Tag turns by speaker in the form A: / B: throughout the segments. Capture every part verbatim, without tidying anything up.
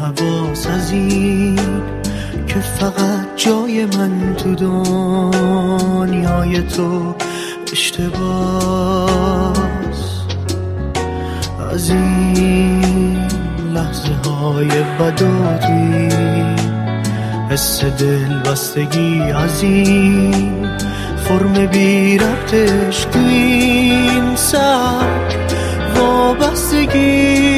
A: حواس از این که فقط جای من تو دنیای تو اشتباس. از این لحظه های بد و توی حس دل بستگی، از این فرم بی ربطش تو این سر وابستگی.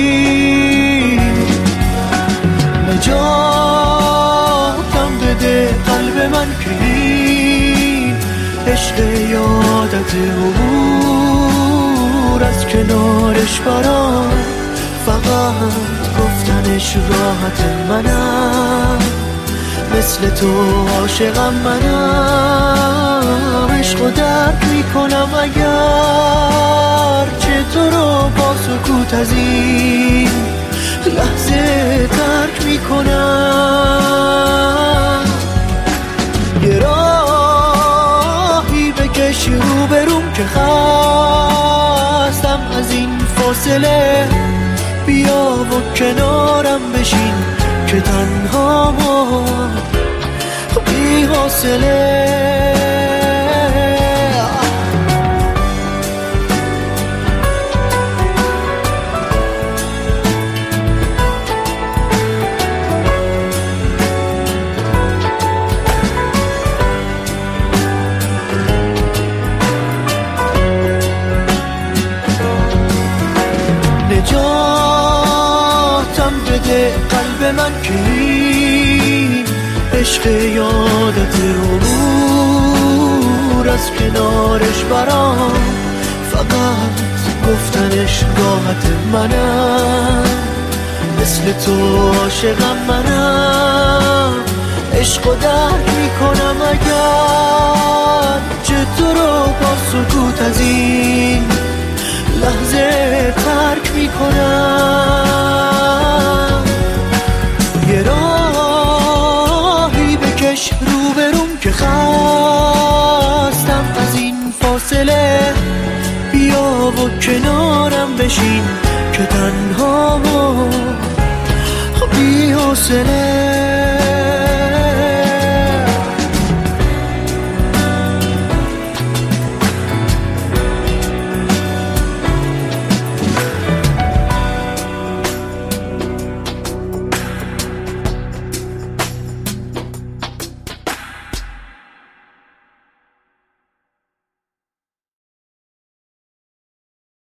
A: نجاتم بده قلب من که این عشق یادت عبور از کنارش برام فقط گفتنش راحت منم، مثل تو عاشقم منم. عشق و درک میکنم اگر چه تو رو با سکوت از این لحظه ترک میکنم. یه راهی بکش رو بروم که خستم از این فاصله، بیا و کنارم بشین که تنها ما بی حاصله. نجاتم بده قلب من که این عشق یادت عبور از کنارش برام فقط گفتنش راحت منم، مثل تو عاشقم منم. عشق و درک میکنم اگر چه تو رو با سکوت از این لحظه ترک میکنم. یه راهی بکش رو بروم که خستم از این فاصله، بیا و کنارم بشین که تنها ما بی حاصله.